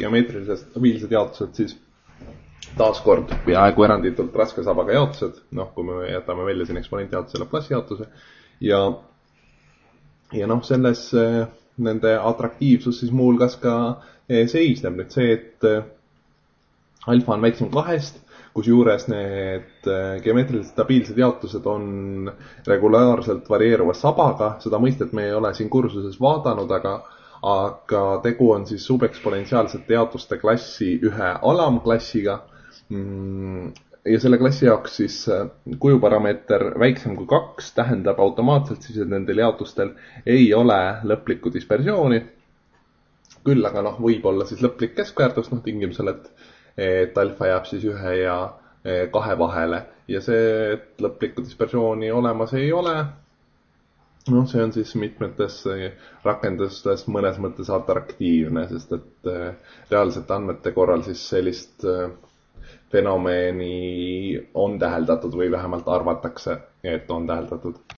geomeetrilised stabiilsed jaotused, siis taaskord peaaegu eranditult raske sabaga jaotused, kui me jätame välja siin eksponentjaotuse ja Laplace'i jaotuse. Ja selles nende atraktiivsus siis muuhulgas ka seisneb nüüd see, et alfa on väiksem 2, kus juures need geomeetrilised stabiilsed jaotused on regulaarselt varieeruva sabaga. Seda mõistet me ei ole siin kursuses vaadanud, aga tegu on siis subeksponentsiaalsete jaotuste klassi ühe alamklassiga. Ja selle klassi jaoks siis kujuparameeter väiksem kui 2 tähendab automaatselt siis, et nendel jaotustel ei ole lõplikku dispersiooni. Küll aga võib olla siis lõplik keskväärtus tingimusel, et alfa jääb siis 1 ja 2 vahele. Ja see, et lõplikku dispersiooni olemas ei ole, see on siis mitmetes rakendustes mõnes mõttes atraktiivne, sest et reaalsete andmete korral siis sellist fenomeni on täheldatud või vähemalt arvatakse, et on täheldatud.